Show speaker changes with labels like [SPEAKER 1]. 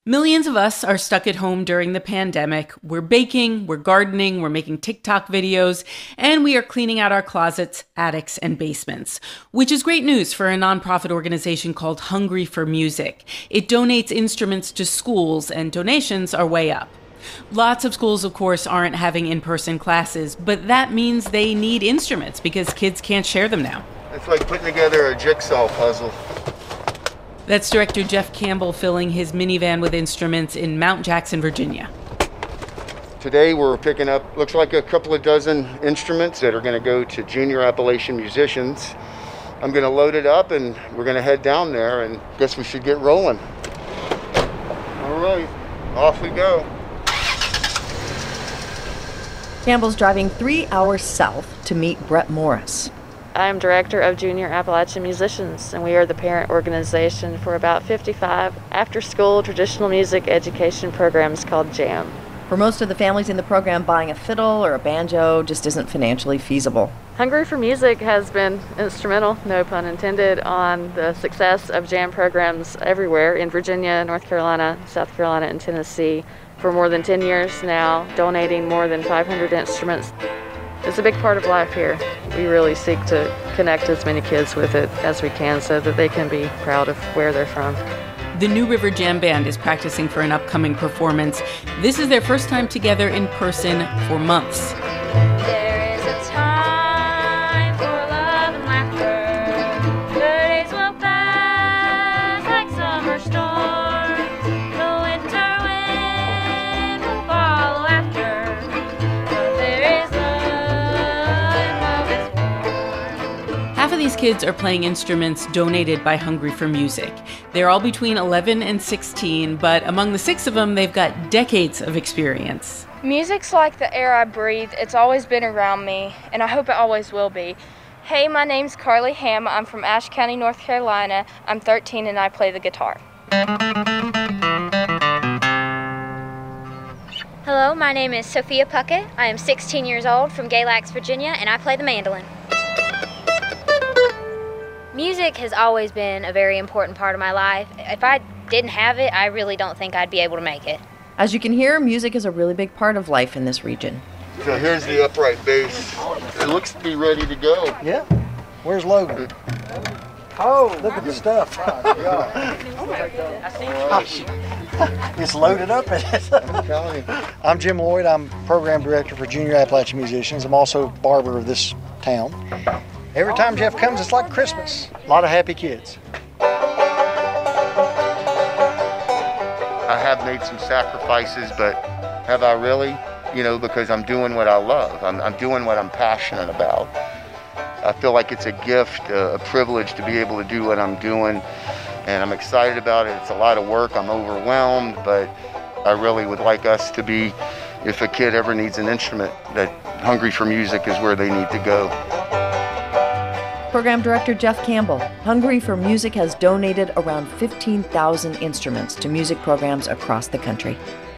[SPEAKER 1] Millions of us are stuck at home during the pandemic. We're baking, we're gardening, we're making TikTok videos, and we are cleaning out our closets, attics, and basements, which is great news for a nonprofit organization called Hungry for Music. It donates instruments to schools, and donations are way up. Lots of schools, of course, aren't having in-person classes, but that means they need instruments because kids can't share them now.
[SPEAKER 2] It's like putting together a jigsaw puzzle.
[SPEAKER 1] That's Director Jeff Campbell filling his minivan with instruments in Mount Jackson, Virginia.
[SPEAKER 2] Today we're picking up, looks like a couple of dozen instruments that are going to go to junior Appalachian musicians. I'm going to load it up and we're going to head down there and guess we should get rolling. All right, off we go.
[SPEAKER 3] Campbell's driving 3 hours south to meet Brett Morris.
[SPEAKER 4] I am director of Junior Appalachian Musicians, and we are the parent organization for about 55 after-school traditional music education programs called JAM.
[SPEAKER 3] For most of the families in the program, buying a fiddle or a banjo just isn't financially feasible.
[SPEAKER 4] Hungry for Music has been instrumental, no pun intended, on the success of JAM programs everywhere in Virginia, North Carolina, South Carolina, and Tennessee for more than 10 years now, donating more than 500 instruments. It's a big part of life here. We really seek to connect as many kids with it as we can so that they can be proud of where they're from.
[SPEAKER 1] The New River Jam Band is practicing for an upcoming performance. This is their first time together in person for months.
[SPEAKER 5] There is a time for love and laughter. The days will pass like summer storms. The winter wind will follow after. But there is love and love is warm.
[SPEAKER 1] Half of these kids are playing instruments donated by Hungry for Music. They're all between 11 and 16, but among the 6 of them, they've got decades of experience.
[SPEAKER 6] Music's like the air I breathe. It's always been around me, and I hope it always will be. Hey, my name's Carly Ham. I'm from Ashe County, North Carolina. I'm 13 and I play the guitar.
[SPEAKER 5] Hello, my name is Sophia Puckett. I am 16 years old from Galax, Virginia, and I play the mandolin. Music has always been a very important part of my life. If I didn't have it, I really don't think I'd be able to make it.
[SPEAKER 3] As you can hear, music is a really big part of life in this region.
[SPEAKER 2] So here's the upright bass. It looks to be ready to go.
[SPEAKER 7] Yeah. Where's Logan? Oh, look at the stuff. It's loaded up.
[SPEAKER 2] I'm telling you.
[SPEAKER 7] I'm Jim Lloyd. I'm program director for Junior Appalachian Musicians. I'm also barber of this town. Every time Jeff comes, it's like Christmas. A lot of happy kids.
[SPEAKER 2] I have made some sacrifices, but have I really? You know, because I'm doing what I love. I'm doing what I'm passionate about. I feel like it's a gift, a privilege to be able to do what I'm doing, and I'm excited about it. It's a lot of work. I'm overwhelmed, but I really would like us to be, if a kid ever needs an instrument, that Hungry for Music is where they need to go.
[SPEAKER 3] Program Director Jeff Campbell. Hungry for Music has donated around 15,000 instruments to music programs across the country.